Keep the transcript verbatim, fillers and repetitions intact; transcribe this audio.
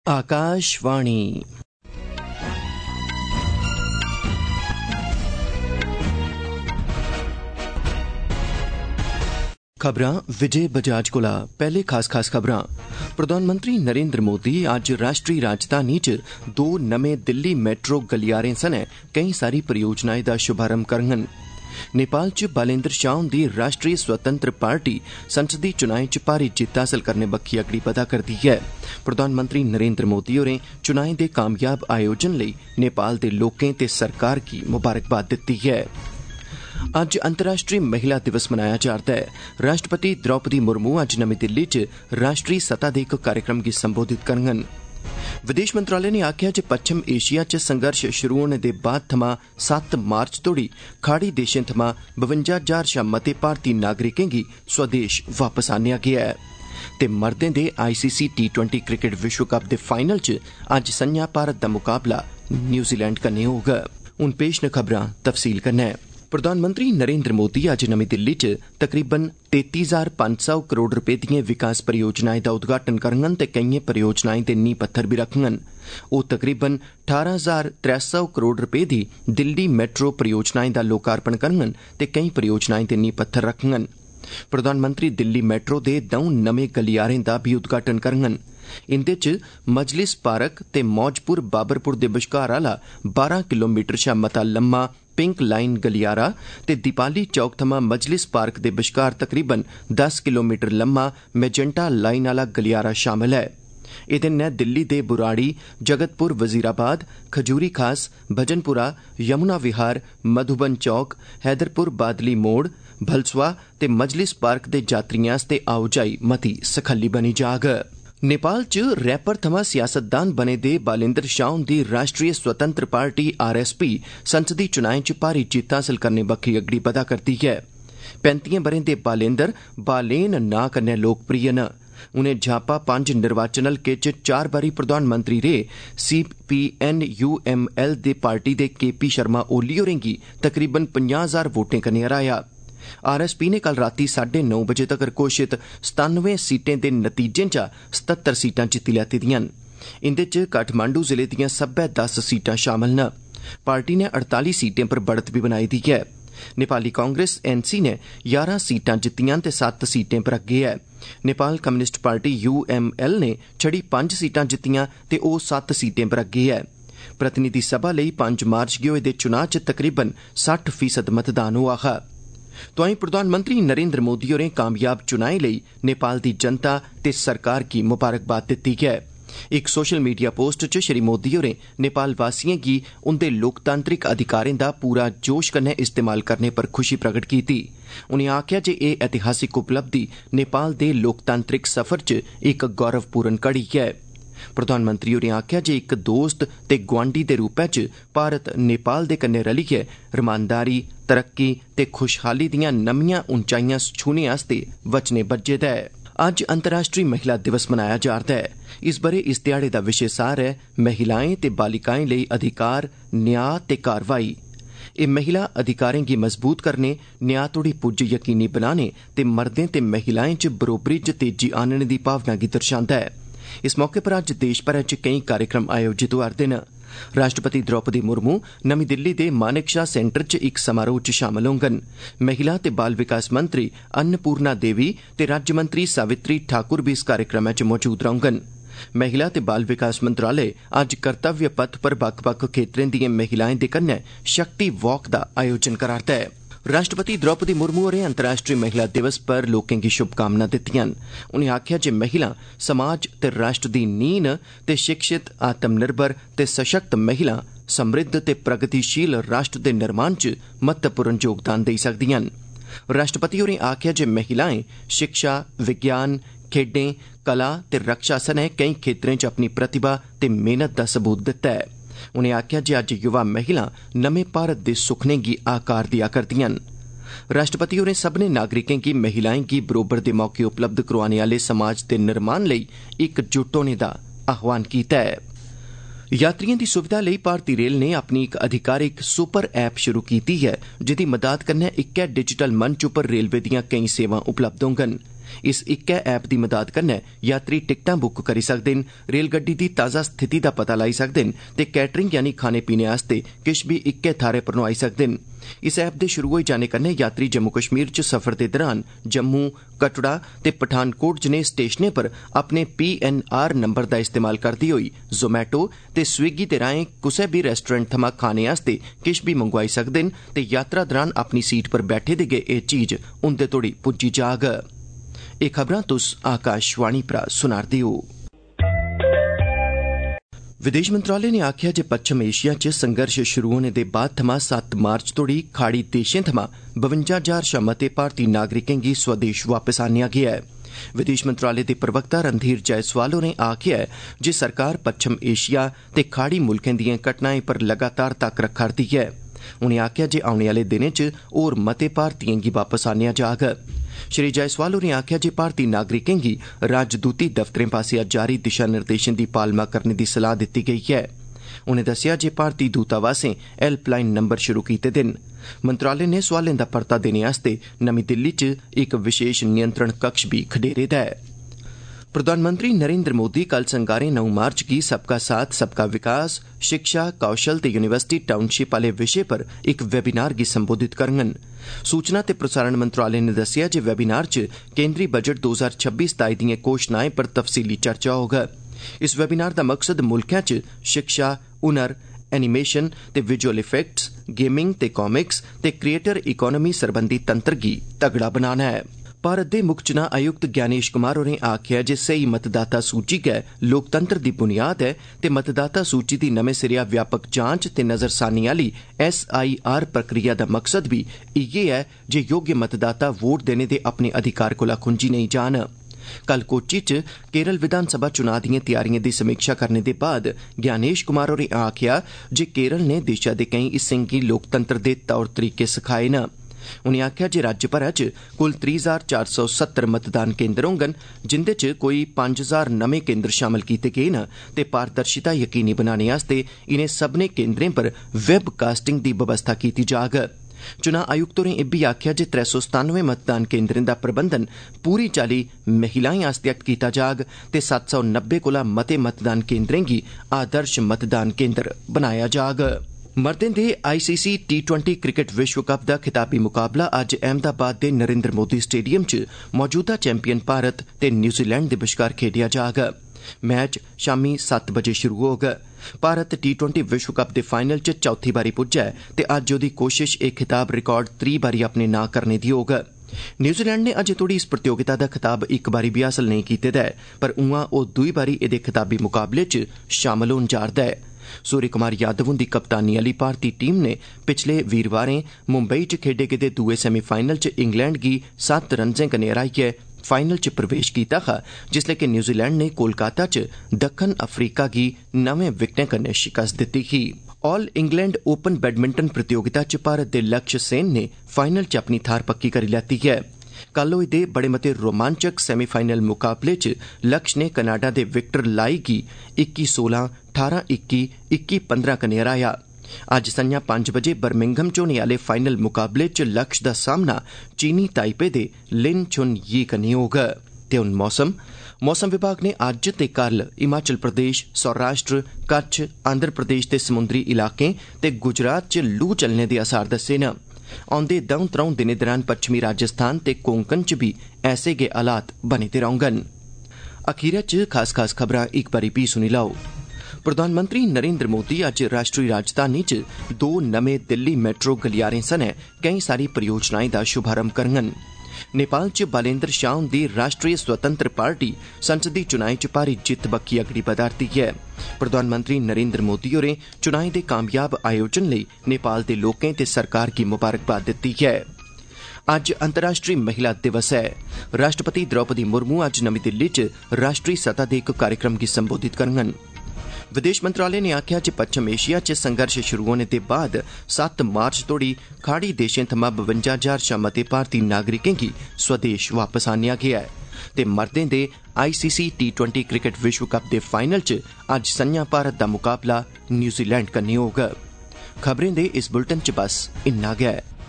आकाशवाणी। खबरां विजय बजाज कोला। पहले खास खास खबरां। प्रधानमंत्री नरेंद्र मोदी अज्ज राष्ट्रीय राजधानी च दो नमें दिल्ली मेट्रो गलियारें सने केई सारी परियोजनाएं दा शुभारंभ करङन। नेपाल च बालेंद्र शाह हुंदी राष्ट्रीय स्वतंत्र पार्टी संसदी चुनाएं च भारी जित्त हासल करने बक्खी अगड़ी बधा करदी ऐ। प्रधानमंत्री नरेंद्र मोदी होरें चुनाएं दे कामयाब आयोजन लेई नेपाल दे लोकें ते सरकार गी मुबारकबाद दित्ती ऐ। अज्ज अंतर्राष्ट्रीय महिला दिवस मनाया जा'रदा ऐ। राष्ट्रपति द्रौपदी मुर्मू अज्ज नमीं दिल्ली च राष्ट्रीय सतह दे इक कार्यक्रम गी संबोधित करङन। विदेश मंत्रालय ने आखेआ जे पच्छम एशिया च संघर्ष शुरू होने दे बाद थमां सत्त मार्च तोड़ी खाड़ी देशें थमां बवंजा हजार शा मते भारतीय नागरिकें गी स्वदेश वापस आनेआ गेआ ऐ। ते मर्दें दे आईसीसी टी ट्वेंटी क्रिकेट विश्व कप दे फाइनल च अज्ज संञा भारत दा मुकाबला न्यूजीलैंड कन्नै होग। हुण पेश न खबरां तफसील कन्नै। प्रधानमंत्री नरेंद्र मोदी अज्ज नमीं दिल्ली च तकरीबन तेती हजार पंज सौ करोड़ रपे दिएं विकास परियोजनाएं दा उद्घाटन करङन ते केइएं परियोजनाएं दे नींह पत्थर बी रखङन। ओह तकरीबन ठारां हजार त्रै सौ करोड़ रपे दी दिल्ली मेट्रो परियोजनाएं दा लोकार्पण करङन ते केई परियोजनाएं दे नींह पत्थर रखङन। प्रधानमंत्री दिल्ली मेट्रो दे दौं नमें गलियारें दा बी उद्घाटन करङन। इंदे च मजलिस पार्क ते मौजपुर बाबरपुर दे बश्कार आला बारां किलोमीटर शा मता लम्मा पिंक लाइन गलियारा ते दीपाली चौक थमां मजलिस पार्क दे बश्कार तकरीबन दस किलोमीटर लम्मा मैजेंटा लाइन आला गलियारा शामिल ऐ। एह्दे नै दिल्ली दे बुराड़ी, जगतपुर वजीराबाद, खजूरी खास, भजनपुरा, यमुना विहार, मधुबन चौक, हैदरपुर बादली मोड़, भलसवा ते मजलिस पार्क दे यात्रिएं आस्तै आओजाई मती सखल्ली बनी जाग। नेपाल च रैपर थमां सियासतदान बने दे बालेंद्र शाह हुंदी राष्ट्रीय स्वतंत्र पार्टी आरएसपी संसदी चुनाएं च भारी जित्त हासल करने बक्खी अगड़ी बधा करदी ऐ। पैंतियें ब'रें दे बालेंद्र बालेन नां कन्नै लोकप्रिय न। उनें झापा पंज निर्वाचन हलके च चार बारी प्रधानमंत्री रेह्। सीपीएन-यूएमएल दे पार्टी दे के पी शर्मा ओली होरें गी तकरीबन पंजाह् हजार वोटें कन्नै हराया। आरएसपी ने कल रातीं साढ़े नौ बजे तगर घोषित सतानवें सीटें दे नतीजें चा सतहत्तर सीटां जित्ती लैती दियां न। इंदे च काठमांडू जिले दियां सब्बै दस सीटां शामल न। पार्टी ने अड़ताली सीटें पर बढ़त भी बनाई दी ऐ। नेपाली कांग्रेस एनसी ने यारां सीटां जित्तियां ते सत्त सीटें पर अग्गे ऐ। नेपाल कम्युनिस्ट पार्टी यूएमएल ने छड़ी पंज सीटां जित्तियां ते ओह सत्त सीटें पर अग्गे ऐ। प्रतिनिधि सभा लेई पंज मार्च गी होए दे चुनां च तकरीबन सट्ठ फीसद मतदान होआ हा। तोआईं प्रधानमंत्री नरेंद्र मोदी होरें कामयाब चुनाएं लेई नेपाल दी जनता ते सरकार गी मुबारकबाद दित्ती ऐ। इक सोशल मीडिया पोस्ट च श्री मोदी होरें नेपाल वासिएं गी उंदे लोकतांत्रिक अधिकारें दा पूरा जोश कन्नै इस्तेमाल करने पर खुशी प्रगट कीती। उनें आखेआ जे एह ऐतिहासिक उपलब्धि नेपाल दे लोकतांत्रिक सफर च इक गौरवपूर्ण घड़ी ऐ। प्रधानमंत्री होरें आखेआ जे इक दोस्त ते गुआंढी दे रूपै च भारत नेपाल दे कन्नै रलियै रमानदारी, तरक्की ते खुशहाली दियां नमियां उंचाइयां छूने आस्तै वचने बज्झे दा ऐ। अज्ज अंतर्राष्ट्रीय महिला दिवस मनाया जा'रदा ऐ। इस ब'रे इस ध्याड़े दा विशे सार ऐ महिलाएं ते बालिकाएं लेई अधिकार, न्याय ते कारवाई। एह् महिला अधिकारें गी मजबूत करने, न्याय तोड़ी पुज्ज यकीनी बनाने ते मर्दें ते महिलाएं च बरोबरी च तेजी आनने दी भावना गी दर्शांदा ऐ। इस मौके पर अज्ज देश भरै च केई कार्यक्रम आयोजित होआ'रदे न। राष्ट्रपति द्रौपदी मुर्मू नमीं दिल्ली दे मानेक शा सेंटर च इक समारोह च शामल होङन। महिला ते बाल विकास मंत्री अन्नपूर्णा देवी ते राज्यमंत्री सावित्री ठाकुर बी इस कार्यक्रमै च मौजूद रौह्ङन। महिला ते बाल विकास मंत्रालय अज्ज कर्तव्य पथ पर बक्ख बक्ख खेत्तरें दिएं महिलाएं दे कन्नै शक्ति वॉक दा आयोजन करा'रदा ऐ। राष्ट्रपति द्रौपदी मुर्मू होरें अंतर्राष्ट्रीय महिला दिवस पर लोकें गी शुभकामनां दित्तियां न। उनें आखेआ जे महिलां समाज ते राष्ट्र दी नींह न ते शिक्षित, आत्मनिर्भर ते सशक्त महिलां समृद्ध ते प्रगतिशील राष्ट्र दे निर्माण च महत्वपूर्ण योगदान देई सकदियां न। राष्ट्रपति होरें आखेआ जे महिलाएं शिक्षा, विज्ञान, खेड्डें, कला ते रक्षा सनै केई खेत्तरें च अपनी प्रतिभा ते मेहनत दा सबूत दित्ता ऐ। उनें आखेआ जे अज्ज युवा महिलां नमें भारत दे सुखनें गी आकार देआ करदियां न। राष्ट्रपति होरें सब्भनें नागरिकें गी महिलाएं गी बरोबर दे मौके उपलब्ध करोआने आह्ले समाज दे निर्माण लेई इकजुट होने दा आह्वान कीता ऐ। यात्रियों की सुविधा लेई भारती रेल ने अपनी एक आधिकारिक सुपर ऐप शुरू की है, जिहदी मदद कन्नै इक्कै डिजिटल मंच उप्पर रेलवे दीआं केई सेवां उपलब्ध होंगन। इस इक्कै ऐप दी मदद कन्नै यात्री टिकटां बुक करी सकदे न, रेलगड्डी दी ताज़ा स्थिति दा पता लाई सकदे न ते कैटरिंग यानी खाने पीने आस्तै किश बी इक्कै थाह्रै पर नुआई सकदे न। इस ऐप दे शुरू होई जाने कन्नै यात्री जम्मू कश्मीर च सफर दे दौरान जम्मू, कटड़ा ते पठानकोट जनेह स्टेशनें पर अपने पी एन आर नंबर दा इस्तेमाल करदे होई जोमैटो ते स्विगी दे राएं कुसै बी रेस्टोरेंट थमां खाने आस्तै किश बी मंगवाई सकदे न ते यात्रा दौरान अपनी सीट पर बैठे दे गै एह् चीज उंदे तोड़ी पुज्जी जाग। एह् खबरां तुस आकाशवाणी परा सुना'रदे ओ। विदेश मंत्रालय ने आखेआ जे पच्छम एशिया च संघर्ष शुरू होने दे बाद थमां सत्त मार्च तोड़ी खाड़ी देशें थमां बवंजा हजार शा मते भारतीय नागरिकें गी स्वदेश वापस आनेआ गेआ ऐ। विदेश मंत्रालय दे प्रवक्ता रणधीर जायसवाल होरें आखेआ ऐ जे सरकार पच्छम एशिया ते खाड़ी मुल्खें दिएं घटनाएं पर लगातार तक्क रक्खा'रदी ऐ। उनें आखेआ जे औने आह्ले दिनें च होर मते भारतीयें गी वापस आनेआ जाग। श्री जायसवाल होरें आखेआ जे भारतीय नागरिकें गी राजदूती दफ्तरें पास्सेआ जारी दिशा निर्देशें दी पालमा करने दी सलाह दित्ती गेई ऐ। उनें दस्सेआ जे भारतीय दूतावासें हैल्पलाइन नंबर शुरू कीते दे न। मंत्रालय ने सोआलें दा परता देने आस्तै नमीं दिल्ली च इक विशेष नियंत्रण कक्ष बी खडेरे दा ऐ। प्रधानमंत्री नरेंद्र मोदी कल संगारें नौ मार्च गी सबका साथ सबका विकास, शिक्षा, कौशल ते यूनिवर्सिटी टाउनशिप आह्ले विशे पर इक वेबिनार गी संबोधित करङन। सूचना ते प्रसारण मंत्रालय ने दस्सेआ जे वेबिनार च केंद्री बजट दो हजार छब्बी सताई दिएं घोषणाएं पर तफसीली चर्चा होग। इस वेबिनार दा मकसद मुल्खै च शिक्षा, हुनर, एनीमेशन ते विजुअल इफेक्ट्स, गेमिंग ते कॉमिक्स ते क्रिएटर इकोनॉमी सरबंधी तंत्र गी तगड़ा बनाना ऐ। भारत दे मुक्ख चुनां आयुक्त ज्ञानेश कुमार होरें आखेआ जे सेही मतदाता सूची गै लोकतंत्र दी बुनियाद ऐ ते मतदाता सूची दी नमें सिरेआ व्यापक जांच ते नजरसानी आह्ली एस आई आर प्रक्रिया दा मकसद बी इयै ऐ जे योग्य मतदाता वोट देने दे अपने अधिकार कोला खुंजी नेईं जान। कल कोच्चि च केरल विधानसभा चुनां दिएं तैयारिएं दी समीक्षा करने दे बाद ज्ञानेश कुमार होरें आखेआ जे केरल ने देशा दे केईं हिस्सें गी लोकतंत्र दे तौर तरीके सखाए न। उनें आखेआ जे राज्य भरै च कुल त्रीह् हजार चार सौ सत्तर मतदान केन्द्र होङन, जिंदे च कोई पंज हजार नमें केन्द्र शामल कीते गे न ते पारदर्शिता यकीनी बनाने आस्तै इनें सब्भनें केन्द्रें पर वेब कास्टिंग दी बवस्था कीती जाग। चुनां आयुक्त होरें इब्बी आखेआ जे त्रै सौ सतानवे मतदान केन्द्रें दा प्रबंधन पूरी चाल्ली महिलाएं आस्तै कीता जाग ते सत्त सौ नब्बे कोला मते मतदान केन्द्रें गी आदर्श मतदान केन्द्र बनाया जाग। मर्दें दे I C C T twenty cricket विश्व कप दा खिताबी मुकाबला अज्ज अहमदाबाद दे नरेंद्र मोदी स्टेडियम च मौजूदा चैंपियन भारत ते न्यूजीलैंड दे बश्कार खेड्डेआ जाग। मैच शामीं सत्त बजे शुरू होग। भारत टी ट्वेंटी विश्व कप दे फाइनल च चौथी बारी पुज्जा ऐ ते अज्ज ओह्दी कोशिश एह् खिताब रिकार्ड त्री बारी अपने नां करने दी होग। न्यूजीलैंड ने अजें तोड़ी इस प्रतियोगिता दा खिताब इक बारी बी हासल नेईं कीते दा ऐ, पर उआं ओह् दुई बारी एह्दे खिताबी मुकाबले च शामल होन जा'रदा ऐ। सूर्य कुमार यादव हुंदी कप्तानी आह्ली भारतीय टीम ने पिछले वीरवारें मुंबई च खेड्डे गेदे दुए सेमीफाइनल च इंग्लैंड गी सत्त रन्जें कन्नै हराइयै फाइनल च प्रवेश कीता हा, जिसलै कि न्यूजीलैंड ने कोलकाता च दक्खन अफ्रीका गी नवें विकेटें कन्नै शिकस्त दित्ती ही। ऑल इंग्लैंड ओपन बैडमिंटन प्रतियोगिता च भारत दे लक्ष्य सेन ने फाइनल च अपनी थार पक्की करी लैती है। कल होए दे बड़े मते रोमांचक सेमीफाइनल मुकाबले च लक्ष्य ने कनाडा दे विक्टर लाई गी इक्की सोलां, ठारां इक्की, इक्की पंद्रह कन्नै हराया। अज्ज संञा पंज बजे बर्मिंघम च होने आह्ले फाइनल मुकाबले च लक्ष्य दा सामना चीनी ताइपे दे लिन चुन यी कन्नै होग। ते हुन मौसम मौसम विभाग ने अज्ज ते कल हिमाचल प्रदेश, सौराष्ट्र, कच्छ, आंध्र प्रदेश दे समुंदरी इलाकें ते गुजरात च लू चलने दे असार दस्से न। औंदे द'ऊं त्र'ऊं दिनें दौरान पच्छमी राजस्थान ते कोंकण च भी ऐसे गै हालात बने दे रौह्ङन। अखीरै च खास खास खबरां इक बारी भी सुनी लैओ। प्रधानमंत्री नरेंद्र मोदी अज्ज राष्ट्री राजधानी च दो नमें दिल्ली मेट्रो गलियारें सनै केईं सारी परियोजनाएं दा शुभारंभ करङन। नेपाल च बालेंद्र शाह हुंदी राष्ट्रीय स्वतंत्र पार्टी संसदी चुनाएं च भारी जित्त बक्खी अगड़ी बधा'रदी ऐ। प्रधानमंत्री नरेंद्र मोदी होरें चुनाएं दे कामयाब आयोजन लेई नेपाल दे लोकें ते सरकार गी मुबारकबाद दित्ती ऐ। अज्ज अंतर्राष्ट्रीय महिला दिवस ऐ। राष्ट्रपति द्रौपदी मुर्मू अज्ज नमीं दिल्ली च राष्ट्रीय सतह दे इक कार्यक्रम गी संबोधित करङन। विदेश मंत्रालय ने आखेआ जे पच्छम एशिया च संघर्ष शुरू होने दे बाद सत्त मार्च तोड़ी खाड़ी देशें थमां बवंजा हजार शा मते भारतीय नागरिकें गी स्वदेश वापस आनेआ गेआ ऐ ते मर्दें दे I C C T twenty cricket विश्व कप दे फाइनल च अज्ज संञा भारत दा मुकाबला न्यूजीलैंड कन्नै होग। खबरें दे इस बुलेटिन च बस इन्ना गै।